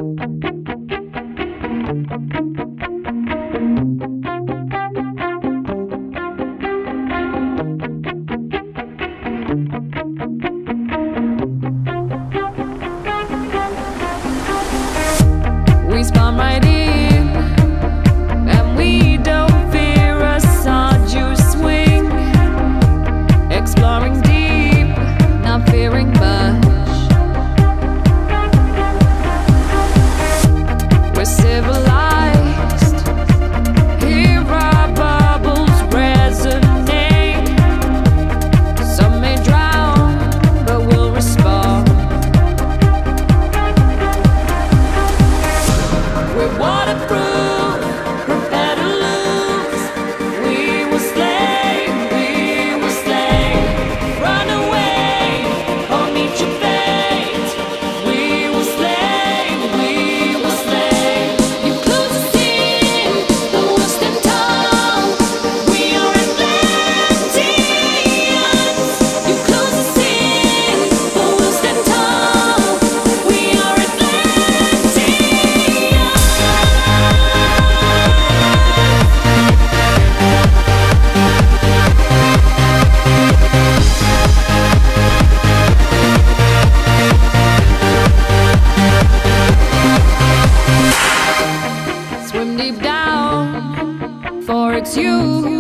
We spawn right in, and we don't fear a arduous swing. Exploring deep, not fearing much. We're civilized, hear our bubbles resonate. Some may drown, but we'll respond. We're waterproof, prepare to lose. We will slay, we will slay. Run away or meet your fate. We will slay, we will slay. You close us in, but we'll stand tall. We are Atlanteans. You close us in, but we'll stand tall. We are Atlanteans. Swim deep down, for it's you